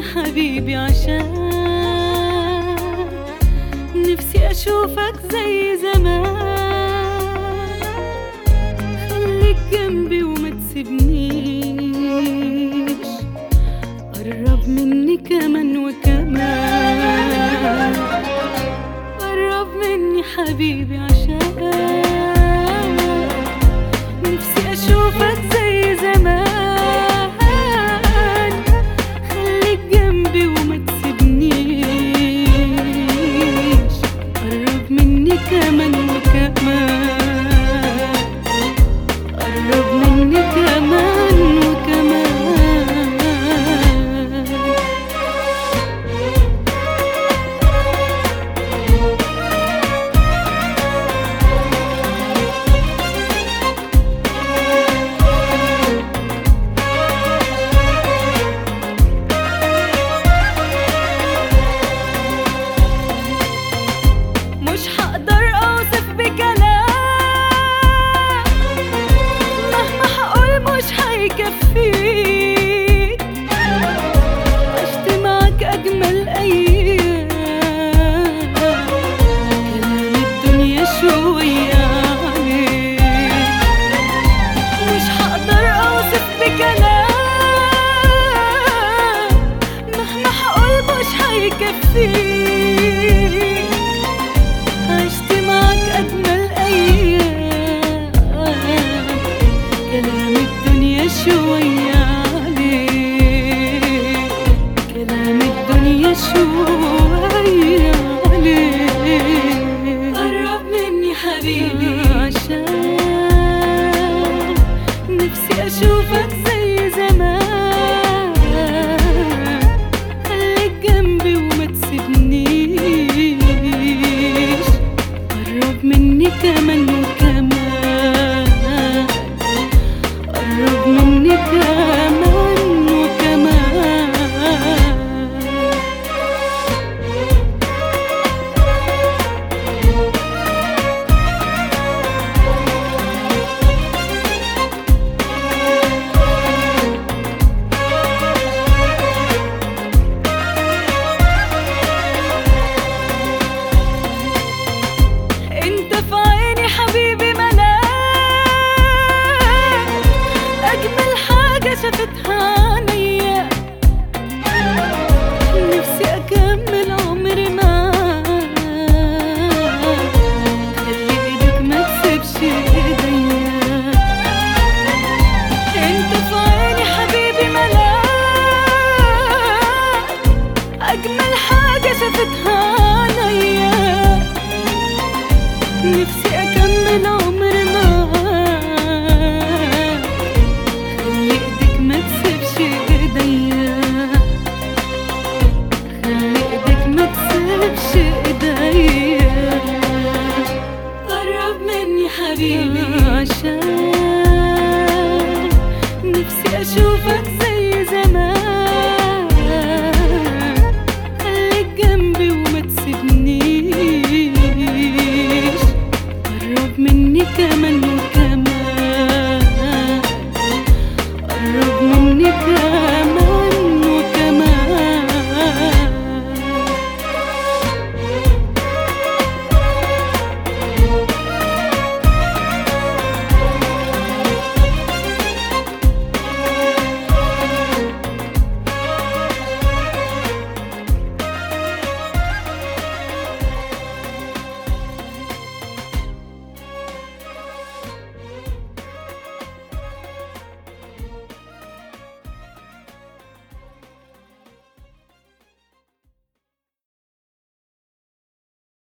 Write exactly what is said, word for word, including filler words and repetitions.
حبيبي عشان نفسي أشوفك زي زمان. خليك جنبي وما تسيبنيش، قرب مني كمان وكمان، قرب مني حبيبي عشان نفسي أشوفك زي زمان. خليك جنبي وما تسيبنيش، قرب مني كمان وكمان، قرب مني كمان وكمان. مش هقدر اوصف بكلام، مهما هقول مش هيكفيك. عشت معاك اجمل ايام، كلام الدنيا شوية عليك. مش هقدر اوصف بكلام، مهما هقول مش هيكفيك. عشت معاك أجمل أيام، كلام الدنيا شوية عليك، كلام الدنيا شوية عليك. قرب مني حبيبي عشان نفسي أشوفك زي زمان. خليك جنبي وما تسيبنيش، قرب مني كمان وكمان، قرب مني كمان وكمان. انت في عيني حبيبي ملاك، اجمل حاجة شافتها